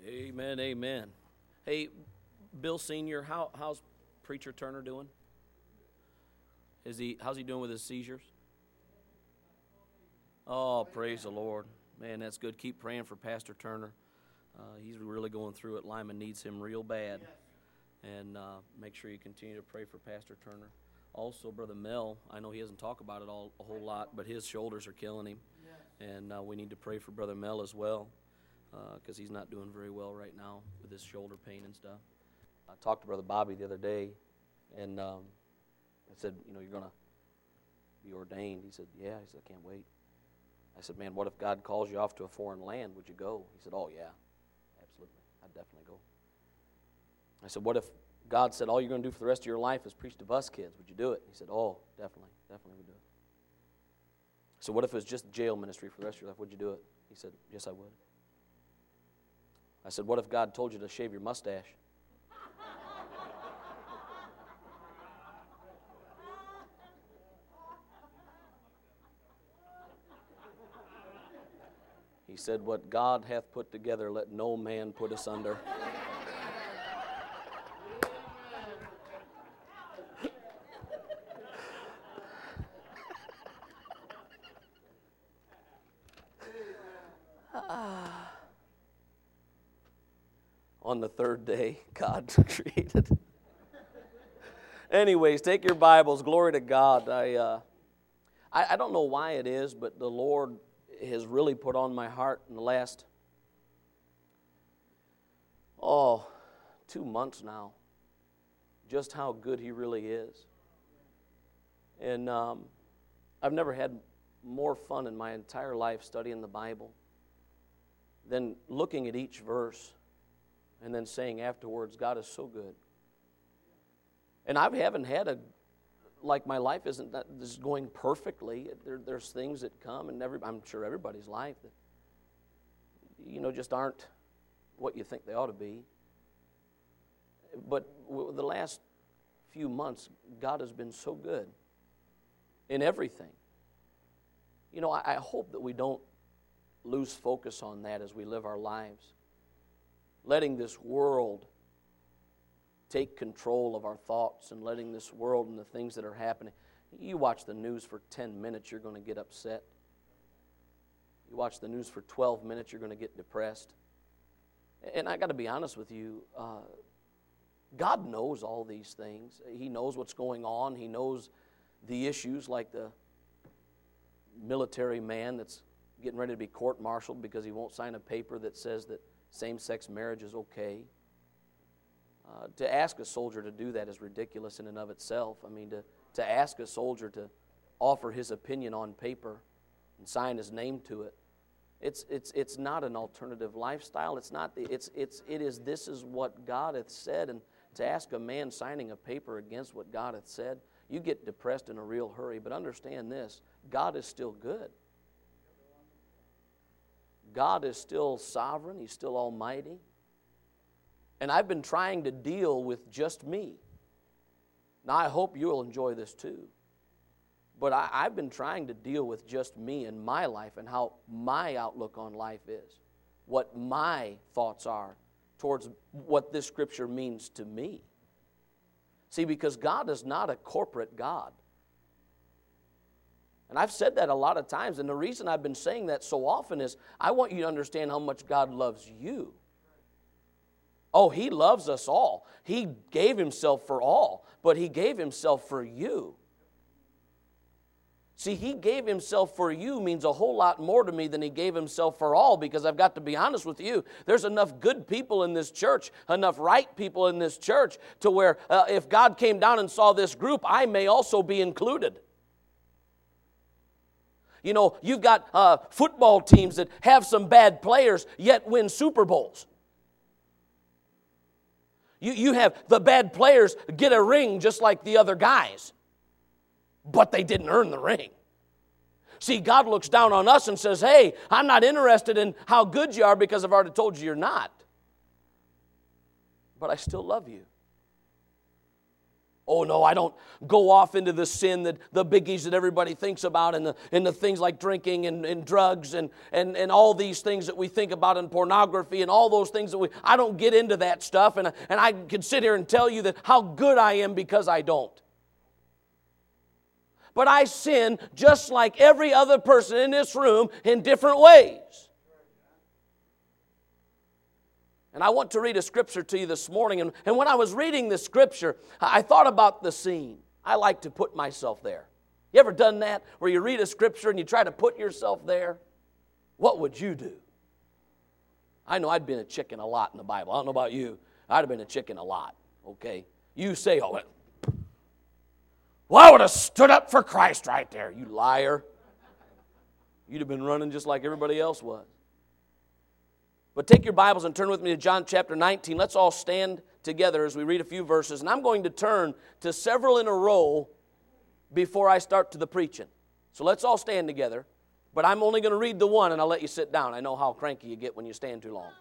Amen, amen. Hey, Bill Sr., how's Preacher Turner doing? How's he doing with his seizures? Oh, praise the Lord. Man, that's good. Keep praying for Pastor Turner. He's really going through it. Lyman needs him real bad. And make sure you continue to pray for Pastor Turner. Also, Brother Mel, I know he doesn't talk about it a whole lot, but his shoulders are killing him. And we need to pray for Brother Mel as well, because he's not doing very well right now with his shoulder pain and stuff. I talked to Brother Bobby the other day, and I said, you're going to be ordained. He said, yeah. He said, I can't wait. I said, man, what if God calls you off to a foreign land? Would you go? He said, oh, yeah, absolutely. I'd definitely go. I said, what if God said all you're going to do for the rest of your life is preach to bus kids? Would you do it? He said, oh, definitely would do it. So what if it was just jail ministry for the rest of your life? Would you do it? He said, yes, I would. I said, what if God told you to shave your mustache? He said, what God hath put together, let no man put asunder. On the third day, God created. Anyways, take your Bibles. Glory to God. I don't know why it is, but the Lord has really put on my heart in the last, 2 months now, just how good He really is. And I've never had more fun in my entire life studying the Bible than looking at each verse and then saying afterwards, God is so good. And I haven't had my life isn't that this is going perfectly. There's things that come, and I'm sure everybody's life that, just aren't what you think they ought to be. But the last few months, God has been so good in everything. I hope that we don't lose focus on that as we live our lives. Letting this world take control of our thoughts and letting this world and the things that are happening. You watch the news for 10 minutes, you're going to get upset. You watch the news for 12 minutes, you're going to get depressed. And I got to be honest with you, God knows all these things. He knows what's going on. He knows the issues like the military man that's getting ready to be court-martialed because he won't sign a paper that says that same-sex marriage is okay. To ask a soldier to do that is ridiculous in and of itself. I mean, to ask a soldier to offer his opinion on paper and sign his name to it, it's not an alternative lifestyle. It's not. This is what God hath said. And to ask a man signing a paper against what God hath said, you get depressed in a real hurry. But understand this: God is still good. God is still sovereign. He's still almighty. And I've been trying to deal with just me. Now, I hope you'll enjoy this too. But I've been trying to deal with just me and my life and how my outlook on life is. What my thoughts are towards what this Scripture means to me. See, because God is not a corporate God. And I've said that a lot of times, and the reason I've been saying that so often is I want you to understand how much God loves you. Oh, He loves us all. He gave Himself for all, but He gave Himself for you. See, He gave Himself for you means a whole lot more to me than He gave Himself for all, because I've got to be honest with you. There's enough good people in this church, enough right people in this church, to where if God came down and saw this group, I may also be included. You've got football teams that have some bad players, yet win Super Bowls. You have the bad players get a ring just like the other guys, but they didn't earn the ring. See, God looks down on us and says, hey, I'm not interested in how good you are because I've already told you you're not. But I still love you. Oh no, I don't go off into the sin, that the biggies that everybody thinks about, and the things like drinking and drugs and all these things that we think about in pornography and all those things I don't get into that stuff, and I can sit here and tell you that how good I am because I don't. But I sin just like every other person in this room in different ways. And I want to read a scripture to you this morning. And when I was reading this scripture, I thought about the scene. I like to put myself there. You ever done that? Where you read a scripture and you try to put yourself there? What would you do? I know I'd been a chicken a lot in the Bible. I don't know about you. I'd have been a chicken a lot. Okay? You say, oh, well, I would have stood up for Christ right there, you liar. You'd have been running just like everybody else was. But take your Bibles and turn with me to John chapter 19. Let's all stand together as we read a few verses. And I'm going to turn to several in a row before I start to the preaching. So let's all stand together. But I'm only going to read the one, and I'll let you sit down. I know how cranky you get when you stand too long.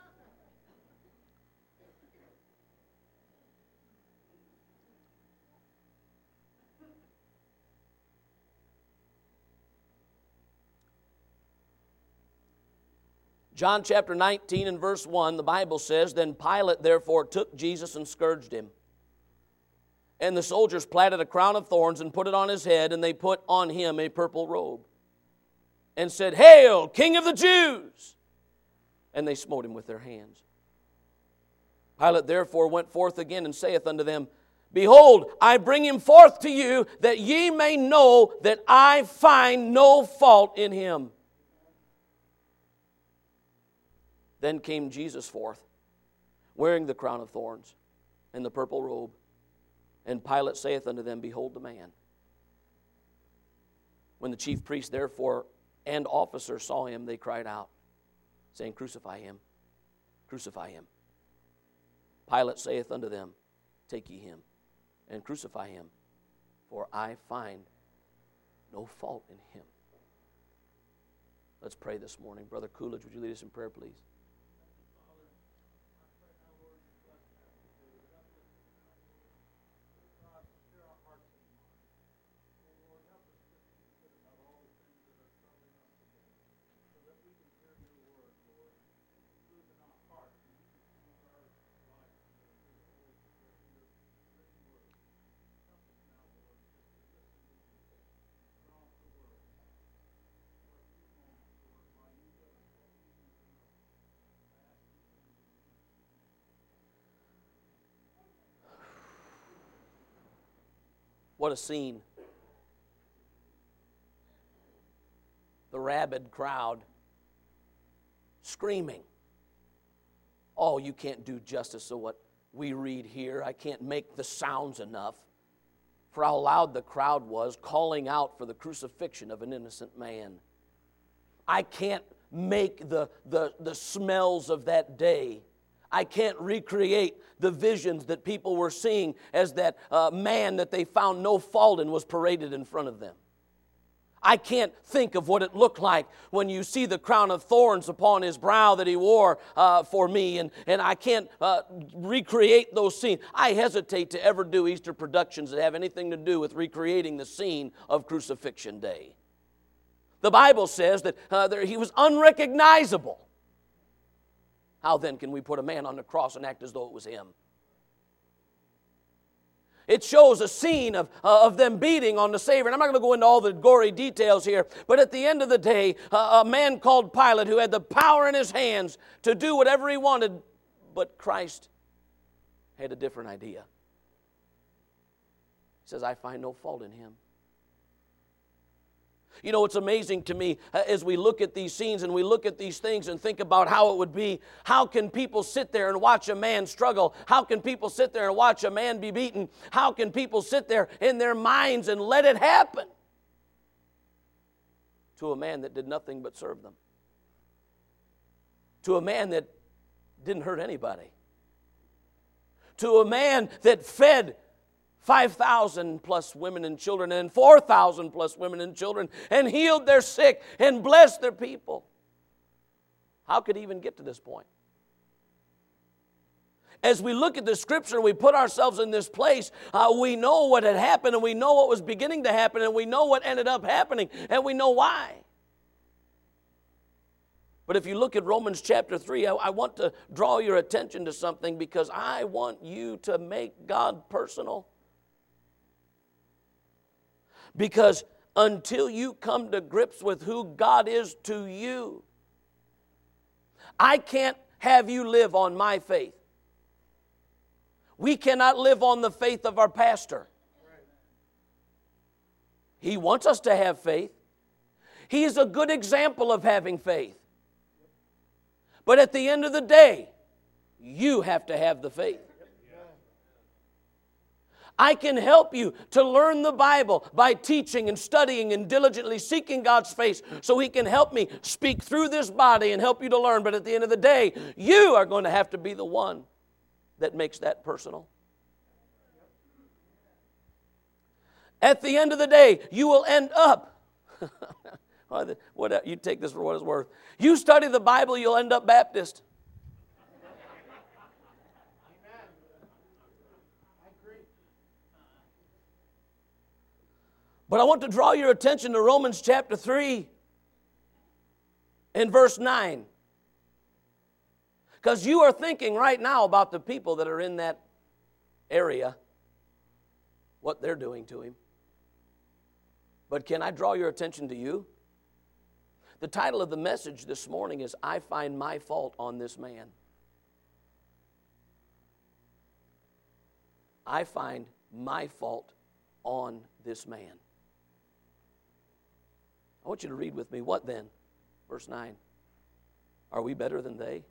John chapter 19 and verse 1, the Bible says, Then Pilate therefore took Jesus and scourged him. And the soldiers platted a crown of thorns and put it on his head, and they put on him a purple robe. And said, Hail, King of the Jews! And they smote him with their hands. Pilate therefore went forth again and saith unto them, Behold, I bring him forth to you, that ye may know that I find no fault in him. Then came Jesus forth, wearing the crown of thorns and the purple robe. And Pilate saith unto them, Behold the man. When the chief priests therefore and officers saw him, they cried out, saying, Crucify him, crucify him. Pilate saith unto them, Take ye him, and crucify him, for I find no fault in him. Let's pray this morning. Brother Coolidge, would you lead us in prayer, please? What a scene. The rabid crowd screaming. Oh, you can't do justice to what we read here. I can't make the sounds enough for how loud the crowd was, calling out for the crucifixion of an innocent man. I can't make the smells of that day. I can't recreate the visions that people were seeing as that man that they found no fault in was paraded in front of them. I can't think of what it looked like when you see the crown of thorns upon his brow that he wore for me, and I can't recreate those scenes. I hesitate to ever do Easter productions that have anything to do with recreating the scene of Crucifixion Day. The Bible says that he was unrecognizable. How then can we put a man on the cross and act as though it was him? It shows a scene of them beating on the Savior. And I'm not going to go into all the gory details here, but at the end of the day, a man called Pilate who had the power in his hands to do whatever he wanted, but Christ had a different idea. He says, I find no fault in him. You know, it's amazing to me as we look at these scenes and we look at these things and think about how it would be. How can people sit there and watch a man struggle? How can people sit there and watch a man be beaten? How can people sit there in their minds and let it happen to a man that did nothing but serve them? To a man that didn't hurt anybody? To a man that fed 5,000 plus women and children, and 4,000 plus women and children, and healed their sick, and blessed their people. How could he even get to this point? as we look at the Scripture, we put ourselves in this place, we know what had happened, and we know what was beginning to happen, and we know what ended up happening, and we know why. But if you look at Romans chapter 3, I want to draw your attention to something, because I want you to make God personal. Because until you come to grips with who God is to you, I can't have you live on my faith. We cannot live on the faith of our pastor. He wants us to have faith. He is a good example of having faith. But at the end of the day, you have to have the faith. I can help you to learn the Bible by teaching and studying and diligently seeking God's face so He can help me speak through this body and help you to learn. But at the end of the day, you are going to have to be the one that makes that personal. At the end of the day, you will end up, you take this for what it's worth. You study the Bible, you'll end up Baptist. But I want to draw your attention to Romans chapter 3 and verse 9. Because you are thinking right now about the people that are in that area, what they're doing to him. But can I draw your attention to you? The title of the message this morning is, I Find My Fault on This Man. I find my fault on this man. I want you to read with me. What then? Verse 9. Are we better than they?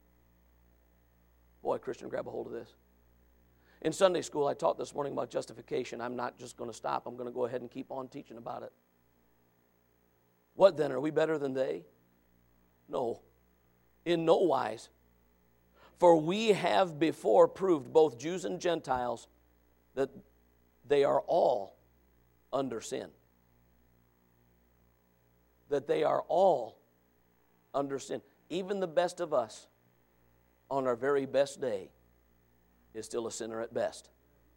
Boy, Christian, grab a hold of this. In Sunday school, I taught this morning about justification. I'm not just going to stop. I'm going to go ahead and keep on teaching about it. What then? Are we better than they? No. In no wise. For we have before proved, both Jews and Gentiles, that they are all under sin. That they are all under sin. Even the best of us, on our very best day, is still a sinner at best.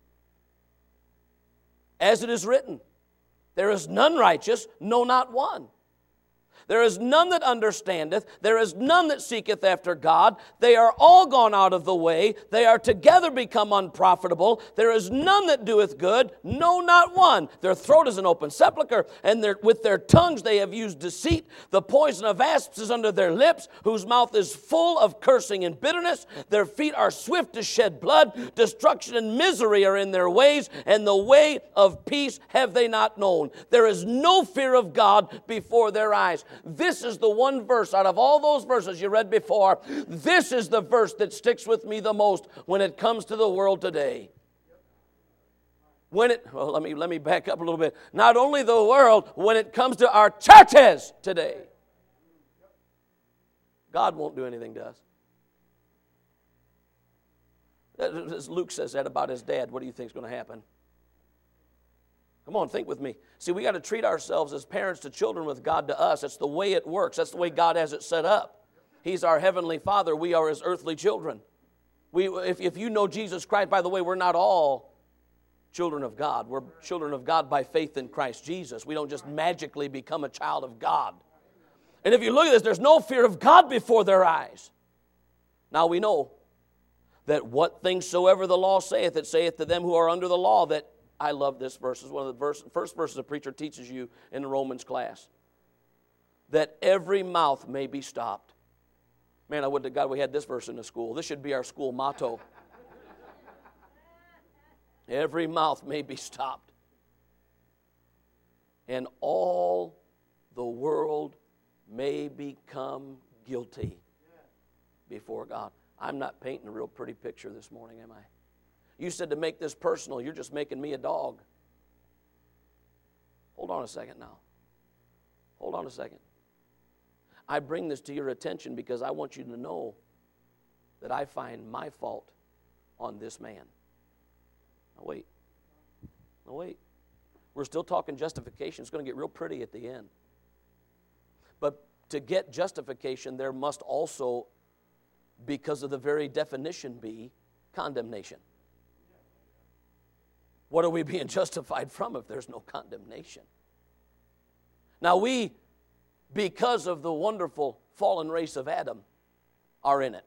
As it is written, there is none righteous, no, not one. There is none that understandeth. There is none that seeketh after God. They are all gone out of the way. They are together become unprofitable. There is none that doeth good, no, not one. Their throat is an open sepulchre, and with their tongues they have used deceit. The poison of asps is under their lips, whose mouth is full of cursing and bitterness. Their feet are swift to shed blood. Destruction and misery are in their ways, and the way of peace have they not known. There is no fear of God before their eyes. This is the one verse out of all those verses you read before. This is the verse that sticks with me the most when it comes to the world today. Let me back up a little bit. Not only the world, when it comes to our churches today. God won't do anything to us. As Luke says that about his dad, what do you think is going to happen? Come on, think with me. See, we got to treat ourselves as parents to children with God to us. That's the way it works. That's the way God has it set up. He's our heavenly Father. We are His earthly children. If you know Jesus Christ, by the way, we're not all children of God. We're children of God by faith in Christ Jesus. We don't just magically become a child of God. And if you look at this, there's no fear of God before their eyes. Now we know that what things soever the law saith, it saith to them who are under the law, that I love this verse. It's one of the first verses a preacher teaches you in the Romans class. That every mouth may be stopped. Man, I would to God we had this verse in the school. This should be our school motto. Every mouth may be stopped. And all the world may become guilty before God. I'm not painting a real pretty picture this morning, am I? You said to make this personal, you're just making me a dog. Hold on a second now. Hold on a second. I bring this to your attention because I want you to know that I find my fault on this man. Now wait. Now wait. We're still talking justification. It's going to get real pretty at the end. But to get justification, there must also, because of the very definition, be condemnation. What are we being justified from if there's no condemnation? Now we, because of the wonderful fallen race of Adam, are in it.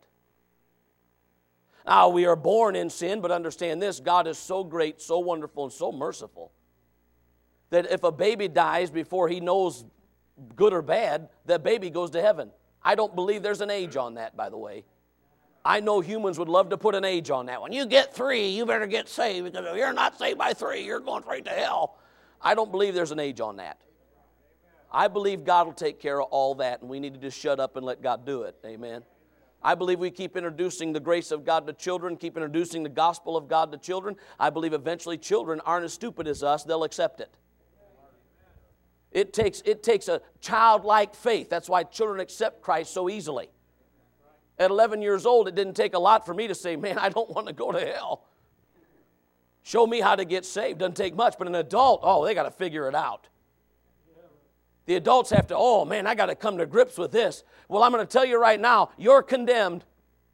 Now we are born in sin, but understand this, God is so great, so wonderful, and so merciful that if a baby dies before he knows good or bad, that baby goes to heaven. I don't believe there's an age on that, by the way. I know humans would love to put an age on that one. You get 3, you better get saved, because if you're not saved by 3, you're going straight to hell. I don't believe there's an age on that. I believe God will take care of all that, and we need to just shut up and let God do it. Amen. I believe we keep introducing the grace of God to children, keep introducing the gospel of God to children. I believe eventually children aren't as stupid as us. They'll accept it. It takes a childlike faith. That's why children accept Christ so easily. At 11 years old, it didn't take a lot for me to say, man, I don't want to go to hell. Show me how to get saved. Doesn't take much. But an adult, they got to figure it out. The adults have to, oh man, I got to come to grips with this. Well, I'm going to tell you right now, you're condemned.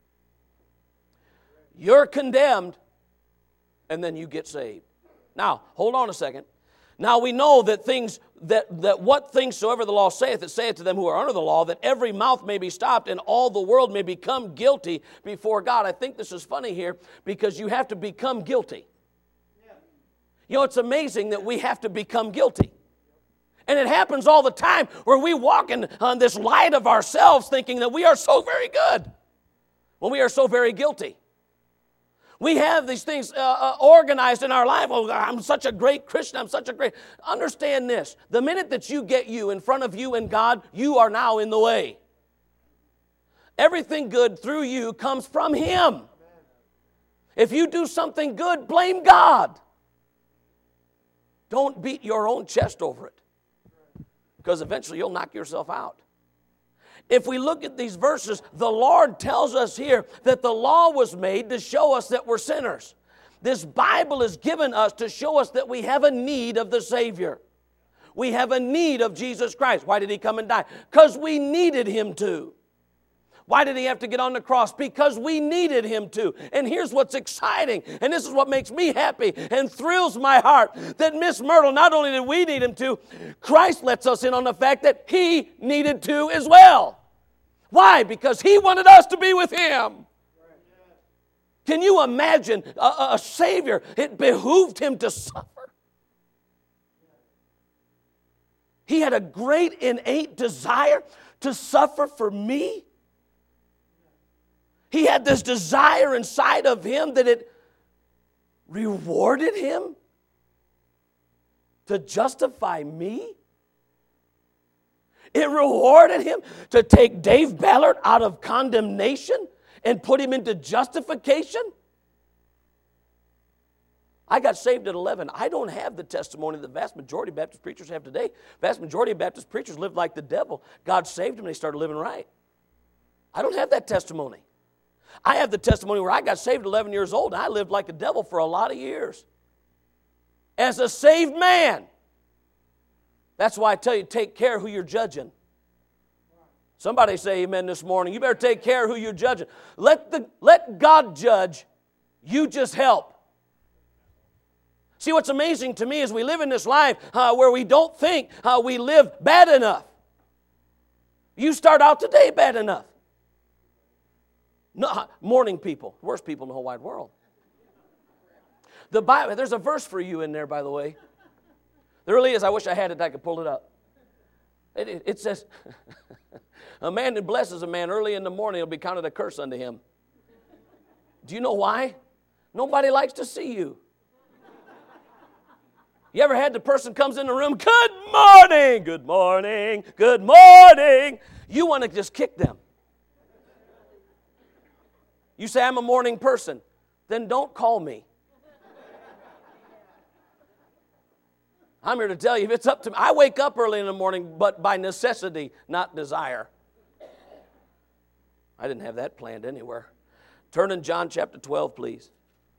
You're condemned, and then you get saved. Now, hold on a second. Now we know that that what things soever the law saith, it saith to them who are under the law, that every mouth may be stopped and all the world may become guilty before God. I think this is funny here because you have to become guilty. You know, it's amazing that we have to become guilty. And it happens all the time where we walk in on this light of ourselves thinking that we are so very good when we are so very guilty. We have these things organized in our life. Oh, I'm such a great Christian. Understand this. The minute that you get you in front of you and God, you are now in the way. Everything good through you comes from Him. If you do something good, blame God. Don't beat your own chest over it, because eventually you'll knock yourself out. If we look at these verses, the Lord tells us here that the law was made to show us that we're sinners. This Bible is given us to show us that we have a need of the Savior. We have a need of Jesus Christ. Why did He come and die? Because we needed Him to. Why did He have to get on the cross? Because we needed Him to. And here's what's exciting, and this is what makes me happy and thrills my heart, that Miss Myrtle, not only did we need Him to, Christ lets us in on the fact that He needed to as well. Why? Because He wanted us to be with Him. Can you imagine a Savior? It behooved Him to suffer. He had a great innate desire to suffer for me. He had this desire inside of Him that it rewarded Him to justify me. It rewarded Him to take Dave Ballard out of condemnation and put him into justification. I got saved at 11. I don't have the testimony that the vast majority of Baptist preachers have today. Vast majority of Baptist preachers lived like the devil. God saved them and they started living right. I don't have that testimony. I have the testimony where I got saved at 11 years old and I lived like the devil for a lot of years. As a saved man. That's why I tell you, take care who you're judging. Somebody say amen this morning. You better take care who you're judging. Let God judge. You just help. See, what's amazing to me is we live in this life where we don't think we live bad enough. You start out today bad enough. No, morning people, worst people in the whole wide world. The Bible, there's a verse for you in there, by the way. There really is. I wish I had it. I could pull it up. It says, a man that blesses a man early in the morning will be counted a curse unto him. Do you know why? Nobody likes to see you. You ever had the person comes in the room, good morning, good morning, good morning. You want to just kick them. You say, I'm a morning person. Then don't call me. I'm here to tell you, if it's up to me, I wake up early in the morning, but by necessity, not desire. I didn't have that planned anywhere. Turn in John chapter 12, please.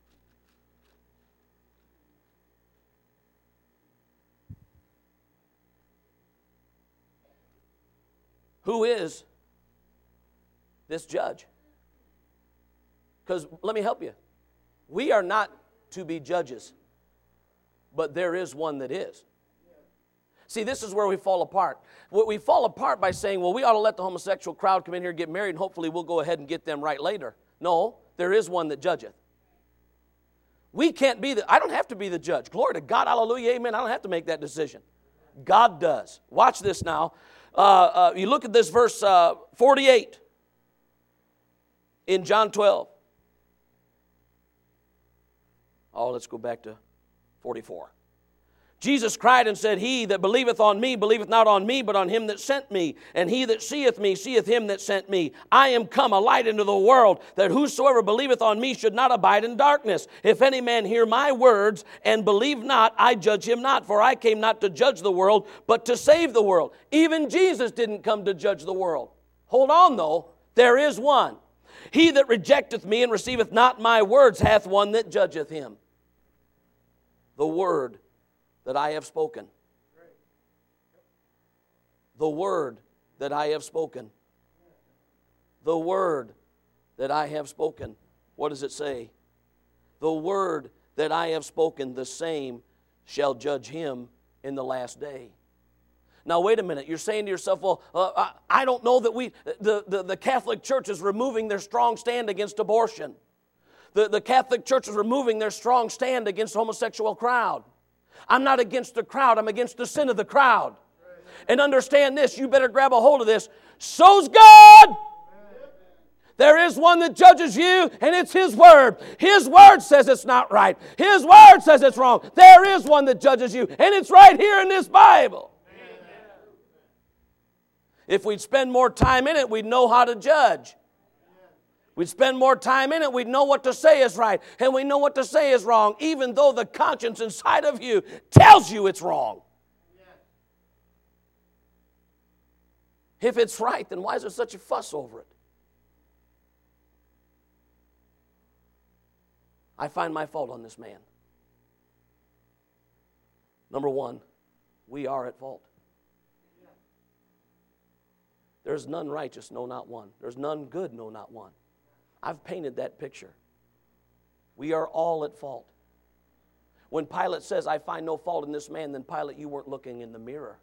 Who is this judge? Because let me help you. We are not to be judges, but there is one that is. See, this is where we fall apart. We fall apart by saying, well, we ought to let the homosexual crowd come in here and get married, and hopefully we'll go ahead and get them right later. No, there is one that judgeth. We can't be I don't have to be the judge. Glory to God, hallelujah, amen. I don't have to make that decision. God does. Watch this now. You look at this verse 48 in John 12. Oh, let's go back to 44. Jesus cried and said, He that believeth on me, believeth not on me, but on him that sent me. And he that seeth me, seeth him that sent me. I am come a light into the world, that whosoever believeth on me should not abide in darkness. If any man hear my words and believe not, I judge him not. For I came not to judge the world, but to save the world. Even Jesus didn't come to judge the world. Hold on, though. There is one. He that rejecteth me and receiveth not my words hath one that judgeth him. The word that I have spoken. The word that I have spoken. The word that I have spoken. What does it say? The word that I have spoken, the same shall judge him in the last day. Now, wait a minute. You're saying to yourself, well, I don't know that the Catholic Church is removing their strong stand against abortion. The Catholic Church is removing their strong stand against the homosexual crowd. I'm not against the crowd. I'm against the sin of the crowd. And understand this. You better grab a hold of this. So's God. There is one that judges you, and it's His Word. His Word says it's not right. His Word says it's wrong. There is one that judges you, and it's right here in this Bible. If we'd spend more time in it, we'd know how to judge. We'd spend more time in it, we'd know what to say is right, and we know what to say is wrong, even though the conscience inside of you tells you it's wrong. If it's right, then why is there such a fuss over it? I find my fault on this man. Number one, we are at fault. There's none righteous, no, not one. There's none good, no, not one. I've painted that picture. We are all at fault. When Pilate says, I find no fault in this man, then Pilate, you weren't looking in the mirror.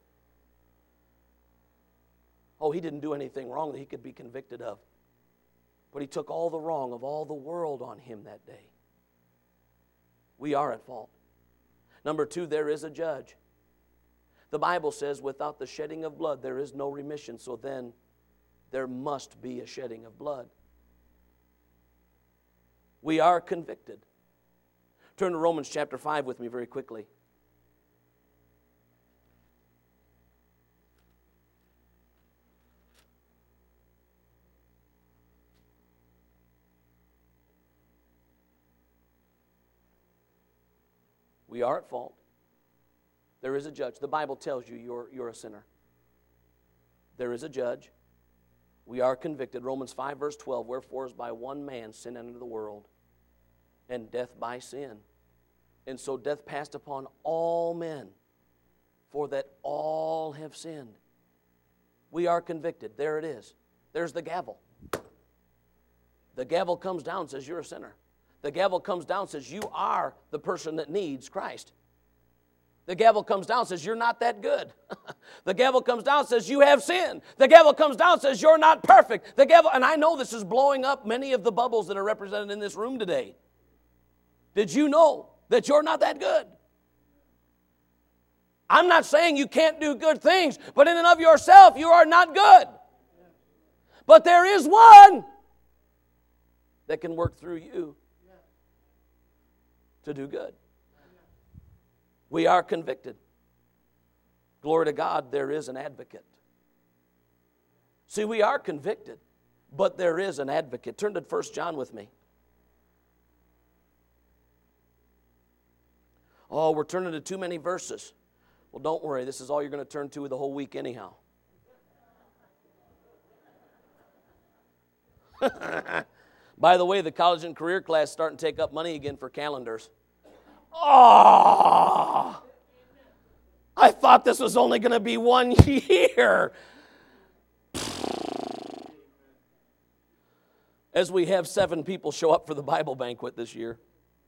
Oh, he didn't do anything wrong that he could be convicted of. But he took all the wrong of all the world on him that day. We are at fault. Number two, there is a judge. The Bible says, without the shedding of blood, there is no remission. So then, there must be a shedding of blood. We are convicted. Turn to Romans chapter 5 with me very quickly. We are at fault. There is a judge. The Bible tells you you're a sinner. There is a judge. We are convicted. Romans 5 verse 12, wherefore is by one man sin entered the world, and death by sin. And so death passed upon all men, for that all have sinned. We are convicted. There it is. There's the gavel. The gavel comes down and says you're a sinner. The gavel comes down and says you are the person that needs Christ. The gavel comes down and says, you're not that good. The gavel comes down and says, you have sinned. The gavel comes down and says, you're not perfect. The gavel, and I know this is blowing up many of the bubbles that are represented in this room today. Did you know that you're not that good? I'm not saying you can't do good things, but in and of yourself, you are not good. But there is one that can work through you to do good. We are convicted. Glory to God, there is an advocate. See, we are convicted, but there is an advocate. Turn to 1 John with me. Oh, we're turning to too many verses. Well, don't worry. This is all you're going to turn to the whole week anyhow. By the way, the college and career class is starting to take up money again for calendars. Oh, I thought this was only going to be 1 year. As we have 7 people show up for the Bible banquet this year.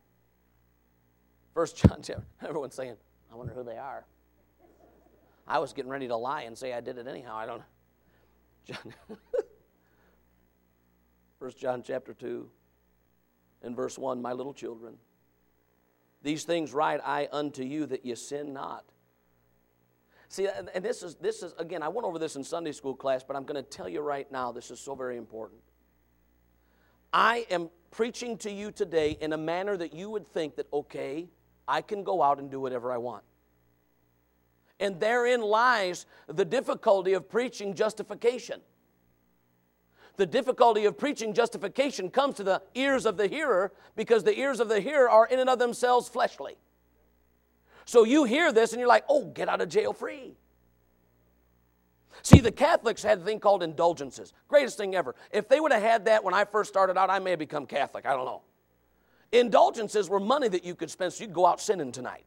1 John chapter, everyone's saying, I wonder who they are. I was getting ready to lie and say I did it anyhow. I don't know. John, 1 John chapter 2 and verse 1, my little children, these things write I unto you that ye sin not. See, and this is again, I went over this in Sunday school class, but I'm going to tell you right now, this is so very important. I am preaching to you today in a manner that you would think that, okay, I can go out and do whatever I want. And therein lies the difficulty of preaching justification. The difficulty of preaching justification comes to the ears of the hearer because the ears of the hearer are in and of themselves fleshly. So you hear this and you're like, oh, get out of jail free. See, the Catholics had a thing called indulgences. Greatest thing ever. If they would have had that when I first started out, I may have become Catholic. I don't know. Indulgences were money that you could spend so you could go out sinning tonight.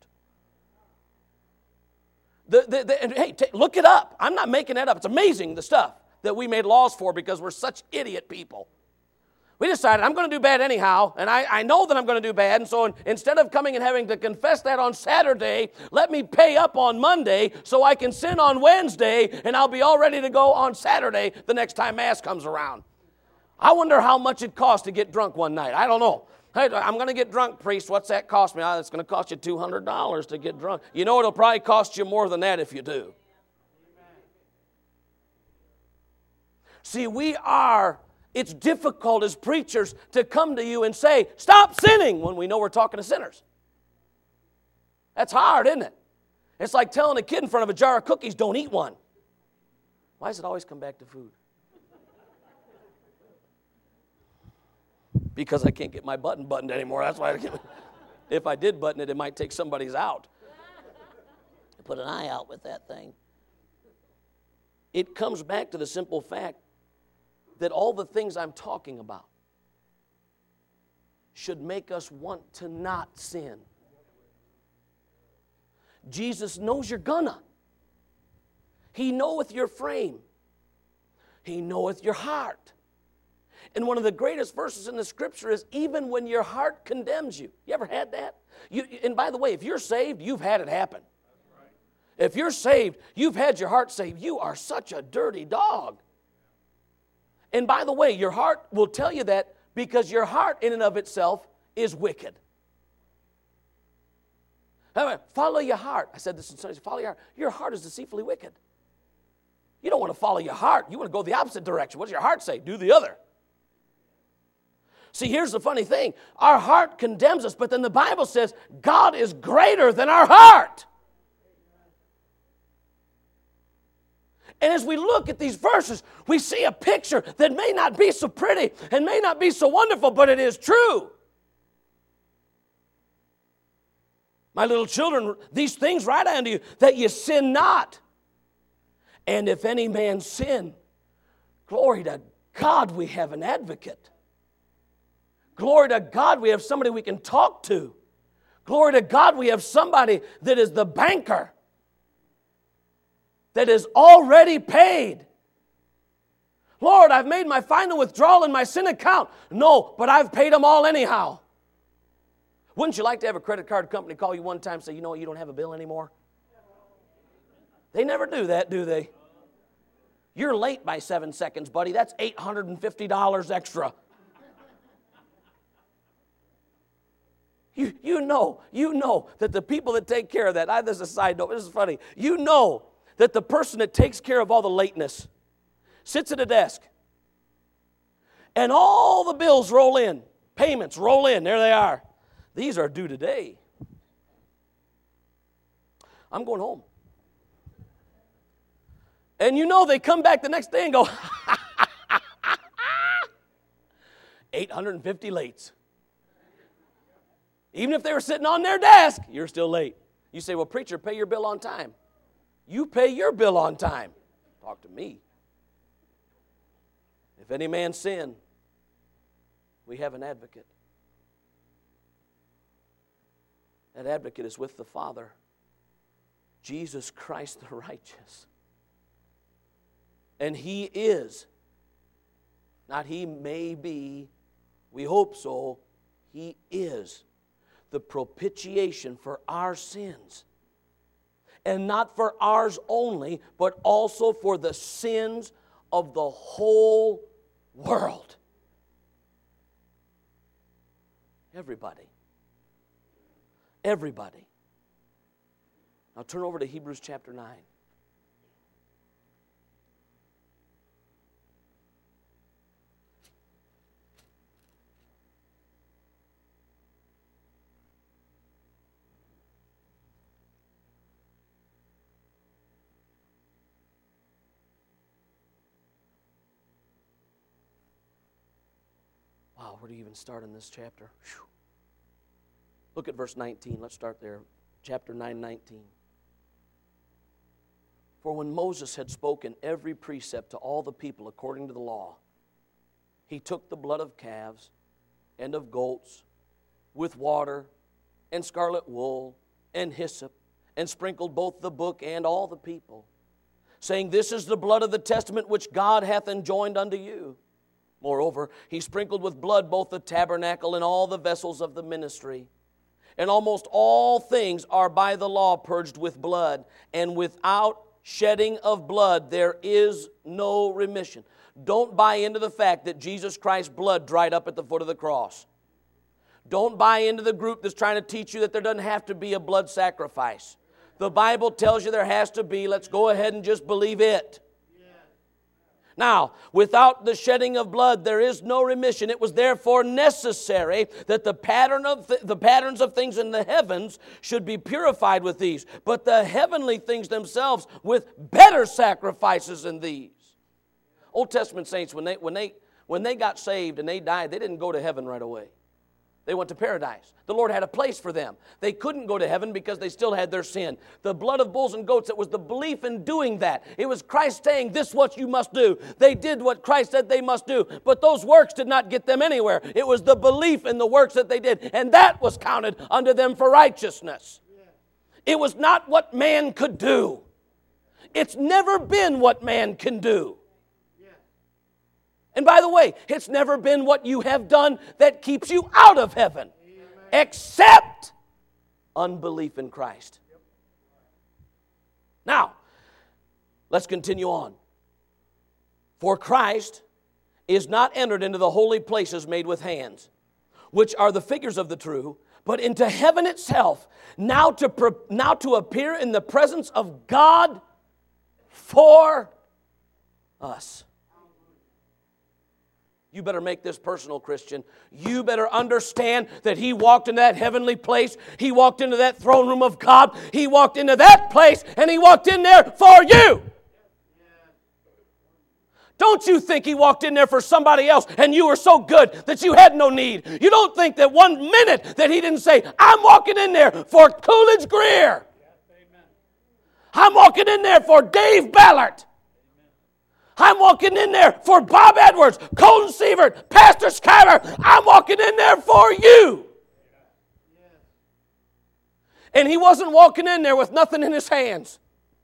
Hey, look it up. I'm not making that up. It's amazing the stuff that we made laws for because we're such idiot people. We decided I'm going to do bad anyhow, and I know that I'm going to do bad, and so instead of coming and having to confess that on Saturday, let me pay up on Monday so I can sin on Wednesday, and I'll be all ready to go on Saturday the next time Mass comes around. I wonder how much it costs to get drunk one night. I don't know. Hey, I'm going to get drunk, priest. What's that cost me? Oh, it's going to cost you $200 to get drunk. You know, it'll probably cost you more than that if you do. See, it's difficult as preachers to come to you and say, stop sinning, when we know we're talking to sinners. That's hard, isn't it? It's like telling a kid in front of a jar of cookies, don't eat one. Why does it always come back to food? Because I can't get my button buttoned anymore. That's why I can't. If I did button it, it might take somebody's out. Put an eye out with that thing. It comes back to the simple fact that all the things I'm talking about should make us want to not sin. Jesus knows you're gonna. He knoweth your frame. He knoweth your heart. And one of the greatest verses in the Scripture is, even when your heart condemns you. You ever had that? And by the way, if you're saved, you've had it happen. If you're saved, you've had your heart say, you are such a dirty dog. And by the way, your heart will tell you that because your heart in and of itself is wicked. Follow your heart. I said this in Sunday. Follow your heart. Your heart is deceitfully wicked. You don't want to follow your heart. You want to go the opposite direction. What does your heart say? Do the other. See, here's the funny thing. Our heart condemns us, but then the Bible says God is greater than our heart. And as we look at these verses, we see a picture that may not be so pretty and may not be so wonderful, but it is true. My little children, these things write unto you, that ye sin not. And if any man sin, glory to God, we have an advocate. Glory to God, we have somebody we can talk to. Glory to God, we have somebody that is the banker, that is already paid. Lord, I've made my final withdrawal in my sin account. No, but I've paid them all anyhow. Wouldn't you like to have a credit card company call you one time and say, you know what, you don't have a bill anymore? They never do that, do they? You're late by 7 seconds, buddy. That's $850 extra. You know that the people that take care of that, this is a side note, this is funny. You know that the person that takes care of all the lateness sits at a desk and all the bills roll in, payments roll in, there they are. These are due today. I'm going home. And you know they come back the next day and go, 850 lates. Even if they were sitting on their desk, you're still late. You say, well, preacher, pay your bill on time. You pay your bill on time. Talk to me. If any man sin, we have an advocate. That advocate is with the Father, Jesus Christ the righteous. And He is, not He may be, we hope so, He is the propitiation for our sins. And not for ours only, but also for the sins of the whole world. Everybody. Everybody. Now turn over to Hebrews chapter 9. Wow, where do you even start in this chapter? Whew. Look at verse 19. Let's start there. Chapter 9:19. For when Moses had spoken every precept to all the people according to the law, he took the blood of calves and of goats with water and scarlet wool and hyssop and sprinkled both the book and all the people, saying, This is the blood of the testament which God hath enjoined unto you. Moreover, he sprinkled with blood both the tabernacle and all the vessels of the ministry. And almost all things are by the law purged with blood, and without shedding of blood there is no remission. Don't buy into the fact that Jesus Christ's blood dried up at the foot of the cross. Don't buy into the group that's trying to teach you that there doesn't have to be a blood sacrifice. The Bible tells you there has to be. Let's go ahead and just believe it. Now, without the shedding of blood, there is no remission. It was therefore necessary that the patterns of things in the heavens should be purified with these, but the heavenly things themselves with better sacrifices than these. Old Testament saints, when they got saved and they died, they didn't go to heaven right away. They went to paradise. The Lord had a place for them. They couldn't go to heaven because they still had their sin. The blood of bulls and goats, it was the belief in doing that. It was Christ saying, this is what you must do. They did what Christ said they must do. But those works did not get them anywhere. It was the belief in the works that they did. And that was counted unto them for righteousness. It was not what man could do. It's never been what man can do. And by the way, it's never been what you have done that keeps you out of heaven, except unbelief in Christ. Now, let's continue on. For Christ is not entered into the holy places made with hands, which are the figures of the true, but into heaven itself, now to appear in the presence of God for us. You better make this personal, Christian. You better understand that He walked into that heavenly place. He walked into that throne room of God. He walked into that place, and He walked in there for you. Don't you think He walked in there for somebody else, and you were so good that you had no need. You don't think that 1 minute that He didn't say, I'm walking in there for Coolidge Greer. I'm walking in there for Dave Ballard. I'm walking in there for Bob Edwards, Colton Sievert, Pastor Schuyler. I'm walking in there for you. And he wasn't walking in there with nothing in his hands.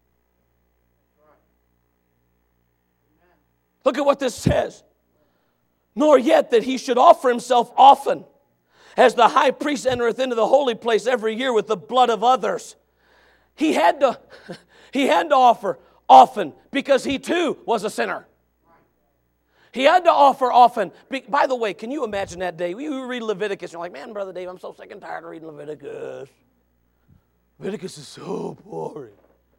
Look at what this says. Nor yet that he should offer himself often, as the high priest entereth into the holy place every year with the blood of others. He had to offer often, because he too was a sinner. He had to offer often. By the way, can you imagine that day? You read Leviticus, and you're like, man, Brother Dave, I'm so sick and tired of reading Leviticus. Leviticus is so boring.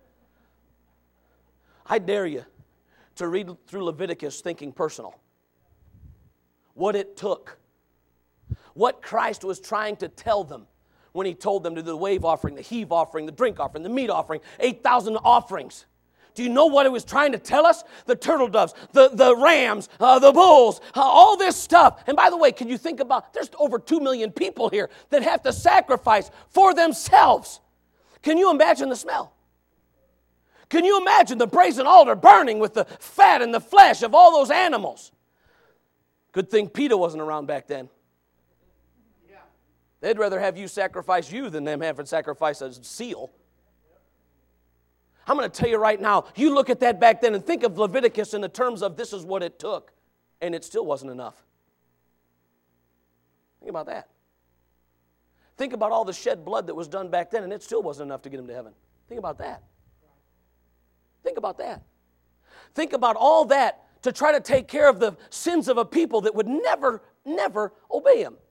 I dare you to read through Leviticus thinking personal. What it took. What Christ was trying to tell them when He told them to do the wave offering, the heave offering, the drink offering, the meat offering, 8,000 offerings. Do you know what it was trying to tell us? The turtle doves, the rams, the bulls, all this stuff. And by the way, can you think about, there's over 2 million people here that have to sacrifice for themselves. Can you imagine the smell? Can you imagine the brazen altar burning with the fat and the flesh of all those animals? Good thing PETA wasn't around back then. They'd rather have you sacrifice you than them having sacrifice a seal. I'm going to tell you right now, you look at that back then and think of Leviticus in the terms of this is what it took, and it still wasn't enough. Think about that. Think about all the shed blood that was done back then, and it still wasn't enough to get him to heaven. Think about that. Think about that. Think about all that to try to take care of the sins of a people that would never, never obey him.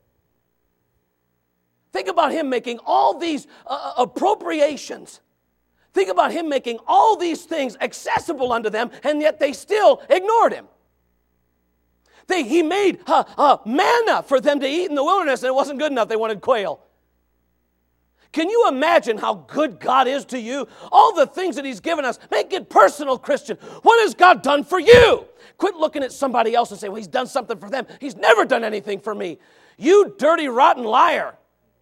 Think about him making all these appropriations. Think about him making all these things accessible unto them, and yet they still ignored him. He made manna for them to eat in the wilderness, and it wasn't good enough. They wanted quail. Can you imagine how good God is to you? All the things that he's given us. Make it personal, Christian. What has God done for you? Quit looking at somebody else and say, well, he's done something for them. He's never done anything for me. You dirty, rotten liar.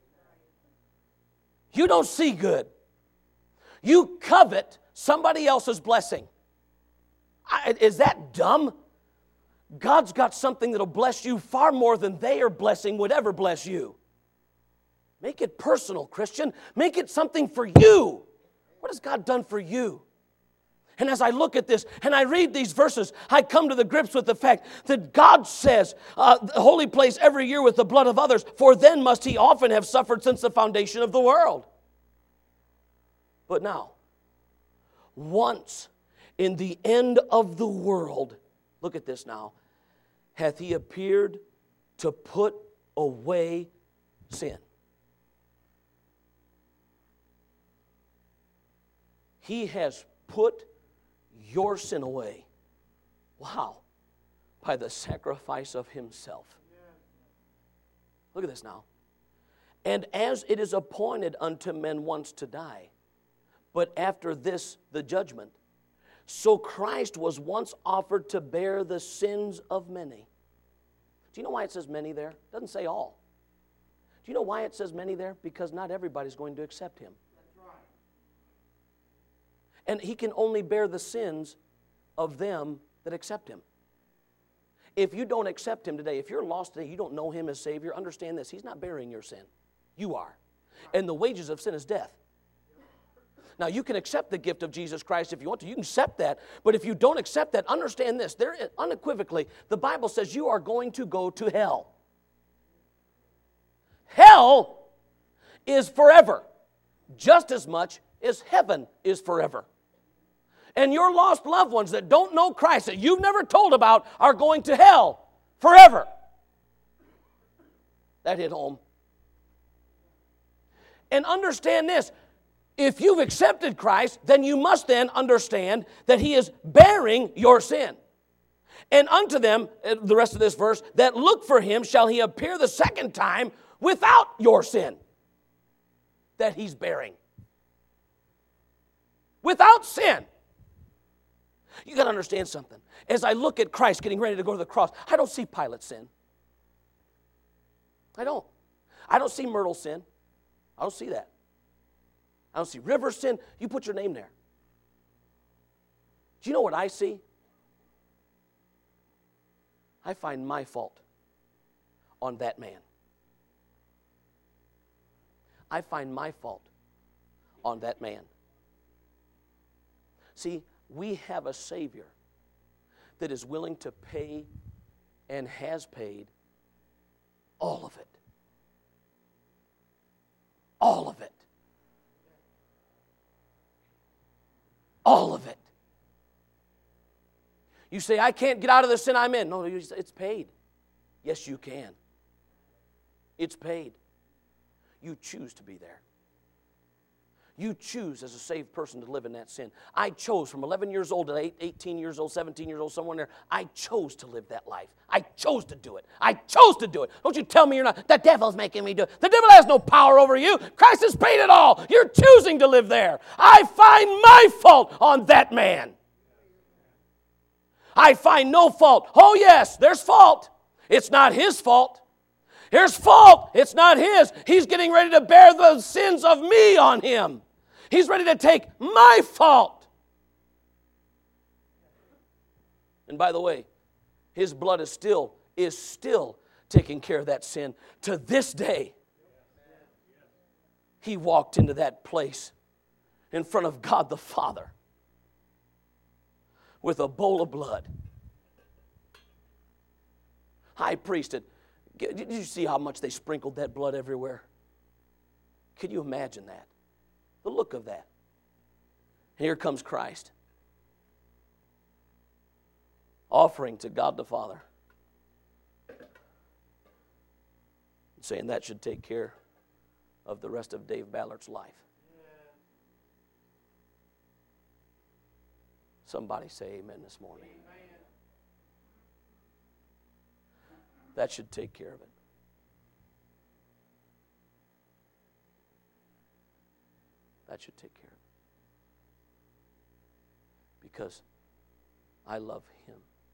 You don't see good. You covet somebody else's blessing. Is that dumb? God's got something that'll bless you far more than their blessing would ever bless you. Make it personal, Christian. Make it something for you. What has God done for you? And as I look at this and I read these verses, I come to the grips with the fact that God says, the holy place every year with the blood of others, for then must he often have suffered since the foundation of the world. But now, once in the end of the world, look at this now, hath he appeared to put away sin. He has put your sin away. Wow. By the sacrifice of himself. Look at this now. And as it is appointed unto men once to die, but after this the judgment, so Christ was once offered to bear the sins of many. Do you know why it says many there? It doesn't say all. Do you know why it says many there? Because not everybody's going to accept him. And he can only bear the sins of them that accept him. If you don't accept him today, if you're lost today, you don't know him as Savior, understand this. He's not bearing your sin. You are. And the wages of sin is death. Now, you can accept the gift of Jesus Christ if you want to. You can accept that. But if you don't accept that, understand this. There, unequivocally, the Bible says you are going to go to hell. Hell is forever, just as much as heaven is forever. And your lost loved ones that don't know Christ, that you've never told about, are going to hell forever. That hit home. And understand this. If you've accepted Christ, then you must then understand that he is bearing your sin. And unto them, the rest of this verse, that look for him shall he appear the second time without your sin that he's bearing. Without sin. You got to understand something. As I look at Christ getting ready to go to the cross, I don't see Pilate's sin. I don't. I don't see Myrtle's sin. I don't see that. I don't see River's sin. You put your name there. Do you know what I see? I find my fault on that man. I find my fault on that man. See, we have a Savior that is willing to pay and has paid all of it. All of it. All of it. You say, I can't get out of the sin I'm in. No, it's paid. Yes, you can. It's paid. You choose to be there. You choose as a saved person to live in that sin. I chose from 11 years old to 18 years old, 17 years old, somewhere in there. I chose to live that life. I chose to do it. I chose to do it. Don't you tell me you're not. The devil's making me do it. The devil has no power over you. Christ has paid it all. You're choosing to live there. I find my fault on that man. I find no fault. Oh, yes, there's fault. It's not his fault. Here's fault. It's not his. He's getting ready to bear the sins of me on him. He's ready to take my fault. And by the way, his blood is still taking care of that sin. To this day, he walked into that place in front of God the Father with a bowl of blood. High priest, did you see how much they sprinkled that blood everywhere? Can you imagine that? The look of that. Here comes Christ, offering to God the Father, saying that should take care of the rest of Dave Ballard's life. Somebody say amen this morning. That should take care of it. That should take care of it. Because I love him.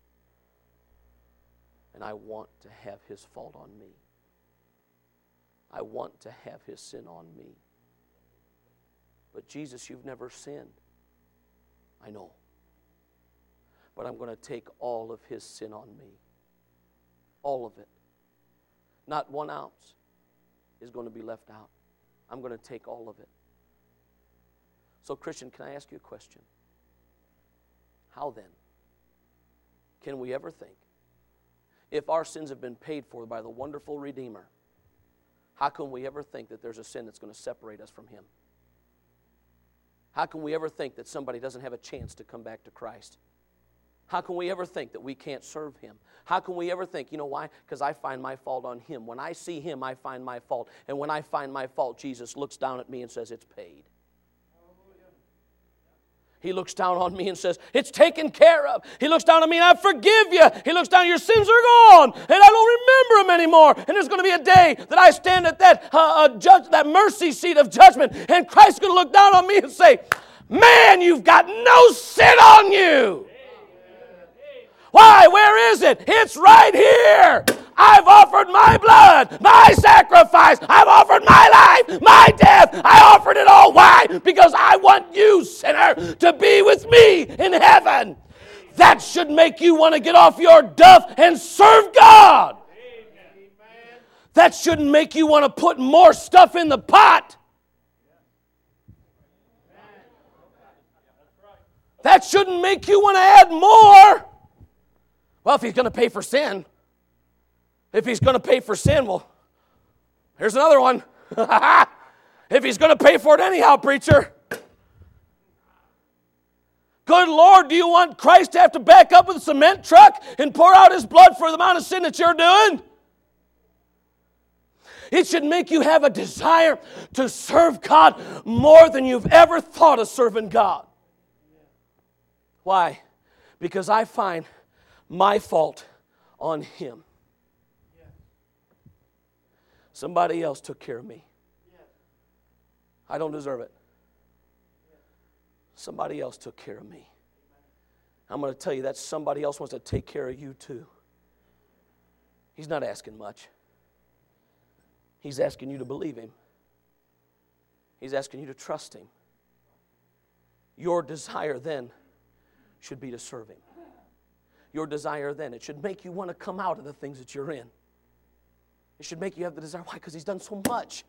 And I want to have his fault on me. I want to have his sin on me. But Jesus, you've never sinned. I know. But I'm going to take all of his sin on me. All of it. Not 1 ounce is going to be left out. I'm going to take all of it. So, Christian, can I ask you a question? How then can we ever think, if our sins have been paid for by the wonderful Redeemer, how can we ever think that there's a sin that's going to separate us from him? How can we ever think that somebody doesn't have a chance to come back to Christ? How can we ever think that we can't serve him? How can we ever think, you know why? Because I find my fault on him. When I see him, I find my fault. And when I find my fault, Jesus looks down at me and says, it's paid. He looks down on me and says, it's taken care of. He looks down on me and I forgive you. He looks down, your sins are gone. And I don't remember them anymore. And there's going to be a day that I stand at that mercy seat of judgment. And Christ's going to look down on me and say, man, you've got no sin on you. Why? Where is it? It's right here. I've offered my blood, my sacrifice. I've offered my life, my death. I offered it all. Why? Because I want you, sinner, to be with me in heaven. That should make you want to get off your duff and serve God. That shouldn't make you want to put more stuff in the pot. That shouldn't make you want to add more. Well, if he's going to pay for sin, well, here's another one. If he's going to pay for it anyhow, preacher. Good Lord, do you want Christ to have to back up with a cement truck and pour out his blood for the amount of sin that you're doing? It should make you have a desire to serve God more than you've ever thought of serving God. Why? Because I find my fault on him. Somebody else took care of me. I don't deserve it. Somebody else took care of me. I'm going to tell you that somebody else wants to take care of you too. He's not asking much. He's asking you to believe him. He's asking you to trust him. Your desire then should be to serve him. Your desire then, it should make you want to come out of the things that you're in. It should make you have the desire. Why? Because he's done so much.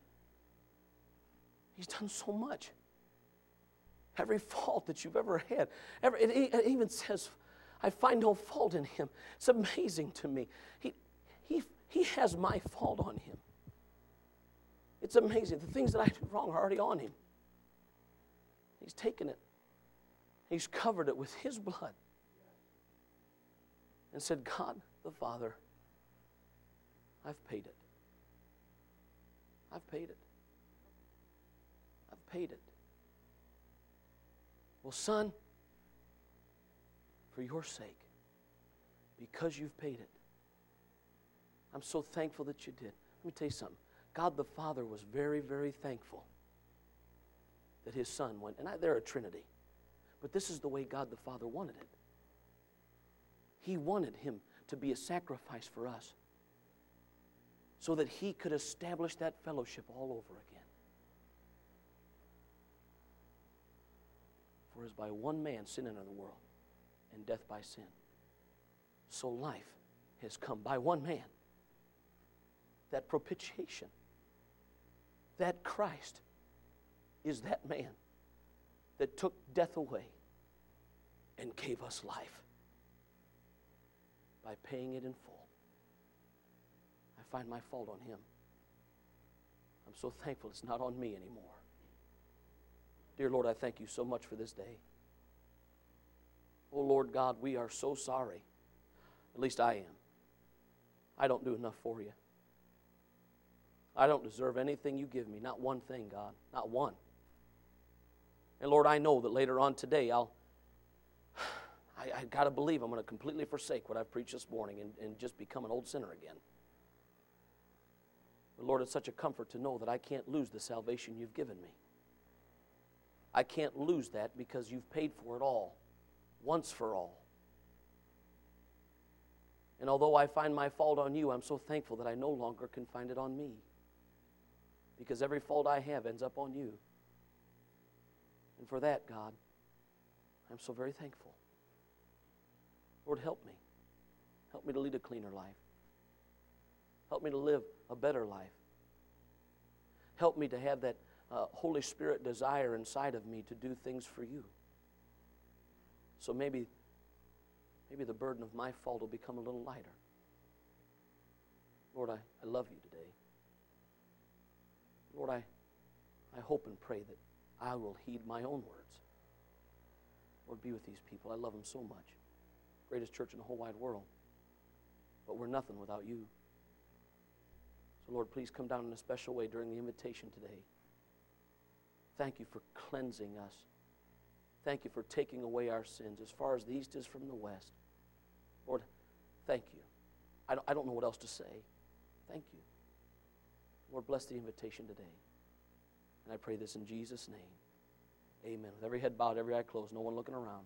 He's done so much. Every fault that you've ever had. It even says, I find no fault in him. It's amazing to me. He has my fault on him. It's amazing. The things that I do wrong are already on him. He's taken it. He's covered it with his blood. And said, God the Father, I've paid it. I've paid it. I've paid it. Well, son, for your sake, because you've paid it, I'm so thankful that you did. Let me tell you something. God the Father was very, very thankful that his son went. And they're a Trinity. But this is the way God the Father wanted it. He wanted him to be a sacrifice for us so that he could establish that fellowship all over again. For as by one man sin entered the world, and death by sin, so life has come by one man. That propitiation, that Christ is that man that took death away and gave us life by paying it in full. I find my fault on him. I'm so thankful it's not on me anymore. Dear Lord, I thank you so much for this day. Oh, Lord God, we are so sorry. At least I am. I don't do enough for you. I don't deserve anything you give me. Not one thing, God. Not one. And Lord, I know that later on today I got to believe I'm going to completely forsake what I've preached this morning and just become an old sinner again. But Lord, it's such a comfort to know that I can't lose the salvation you've given me. I can't lose that because you've paid for it all, once for all. And although I find my fault on you, I'm so thankful that I no longer can find it on me. Because every fault I have ends up on you. And for that, God, I'm so very thankful. Lord, help me. Help me to lead a cleaner life. Help me to live a better life. Help me to have that Holy Spirit desire inside of me to do things for you. So maybe the burden of my fault will become a little lighter. Lord, I love you today. Lord, I hope and pray that I will heed my own words. Lord, be with these people. I love them so much. Greatest church in the whole wide world. But we're nothing without you. So Lord, please come down in a special way during the invitation today. Thank you for cleansing us. Thank you for taking away our sins as far as the east is from the west. Lord, thank you. I don't know what else to say. Thank you. Lord, bless the invitation today. And I pray this in Jesus' name. Amen. With every head bowed, every eye closed, no one looking around.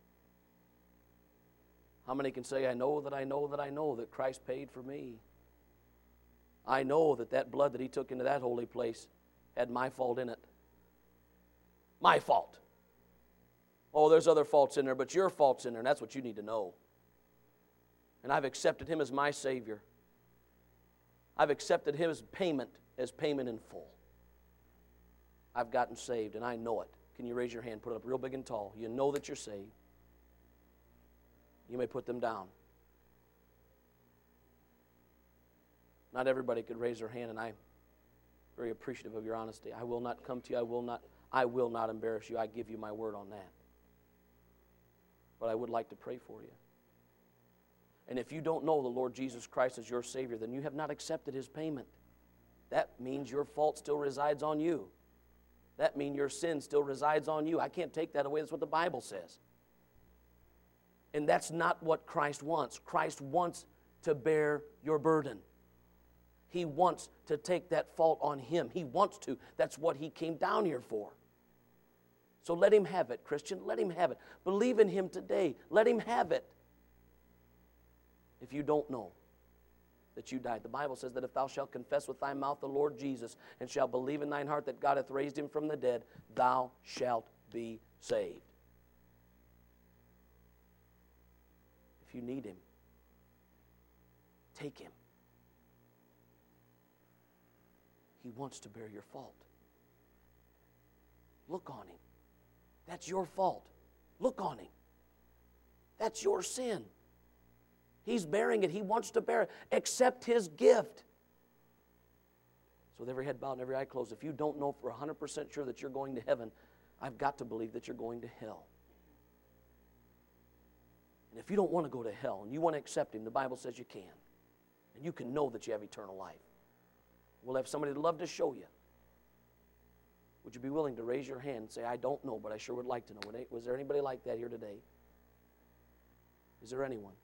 How many can say, I know that I know that I know that Christ paid for me? I know that that blood that he took into that holy place had my fault in it. My fault. Oh, there's other faults in there, but your fault's in there, and that's what you need to know. And I've accepted him as my Savior. I've accepted his payment as payment in full. I've gotten saved, and I know it. Can you raise your hand? Put it up real big and tall. You know that you're saved. You may put them down. Not everybody could raise their hand, and I'm very appreciative of your honesty. I will not come to you. I will not embarrass you. I give you my word on that. But I would like to pray for you. And if you don't know the Lord Jesus Christ as your Savior, then you have not accepted his payment. That means your fault still resides on you. That means your sin still resides on you. I can't take that away. That's what the Bible says. And that's not what Christ wants. Christ wants to bear your burden. He wants to take that fault on him. He wants to. That's what he came down here for. So let him have it, Christian. Let him have it. Believe in him today. Let him have it. If you don't know that you died. The Bible says that if thou shalt confess with thy mouth the Lord Jesus and shalt believe in thine heart that God hath raised him from the dead, thou shalt be saved. If you need him, take him. He wants to bear your fault. Look on him. That's your fault. Look on him. That's your sin. He's bearing it. He wants to bear it. Accept his gift. So with every head bowed and every eye closed, if you don't know for 100% sure that you're going to heaven, I've got to believe that you're going to hell. And if you don't want to go to hell and you want to accept him, the Bible says you can. And you can know that you have eternal life. We'll have somebody that'd love to show you. Would you be willing to raise your hand and say, I don't know, but I sure would like to know. Was there anybody like that here today? Is there anyone?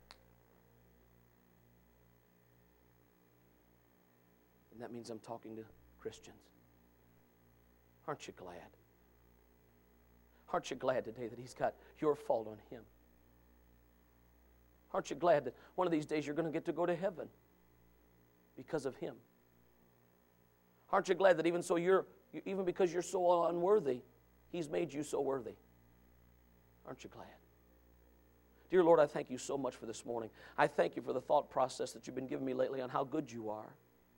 And that means I'm talking to Christians. Aren't you glad? Aren't you glad today that he's got your fault on him? Aren't you glad that one of these days you're going to get to go to heaven because of him? Aren't you glad that even because you're so unworthy, he's made you so worthy? Aren't you glad? Dear Lord, I thank you so much for this morning. I thank you for the thought process that you've been giving me lately on how good you are.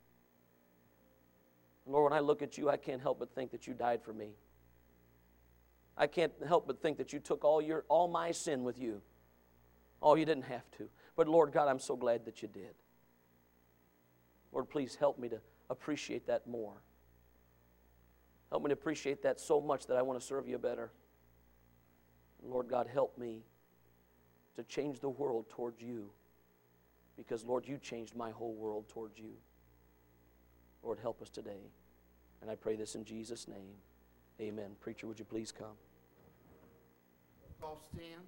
And Lord, when I look at you, I can't help but think that you died for me. I can't help but think that you took all my sin with you. Oh, you didn't have to. But Lord God, I'm so glad that you did. Lord, please help me to appreciate that more. Help me to appreciate that so much that I want to serve you better. Lord God, help me to change the world towards you, because, Lord, you changed my whole world towards you. Lord, help us today. And I pray this in Jesus' name. Amen. Preacher, would you please come? All stand.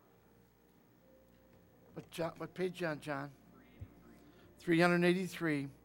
What page on, John? 383.